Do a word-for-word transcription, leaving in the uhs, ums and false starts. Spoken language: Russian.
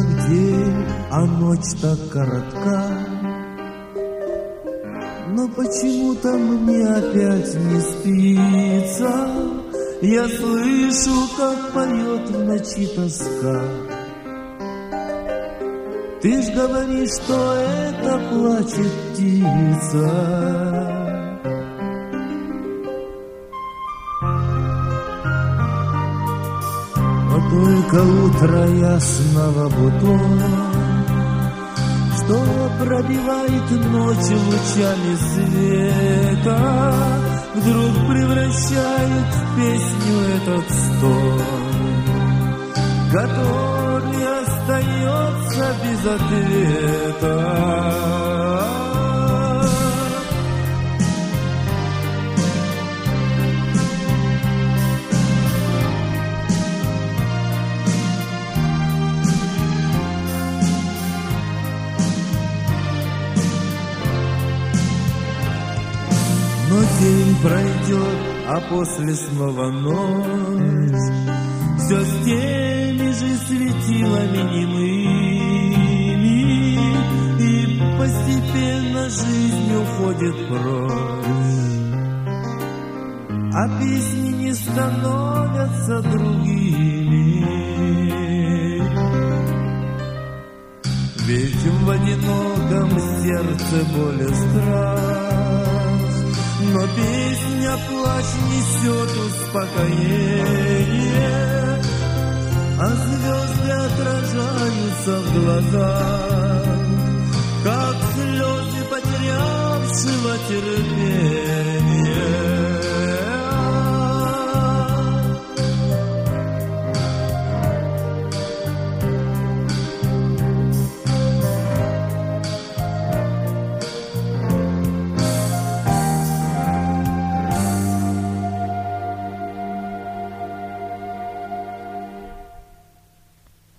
как день, а ночь так коротка. Но почему-то мне опять не спится. Я слышу, как поет в ночи тоска. Ты ж говоришь, что это плачет птица. Но только утро ясного бутона, что пробивает ночь лучами света, вдруг превращает в песню этот стон, который остается без ответа. Но день пройдет, а после снова ночь, все с теми же светилами немыми, и постепенно жизнь уходит прочь, а песни не становятся другими. Ведь в одиноком сердце боль и страх, но песня плач несет успокоение, а звезды отражаются в глазах, как слезы потерявшего терпения.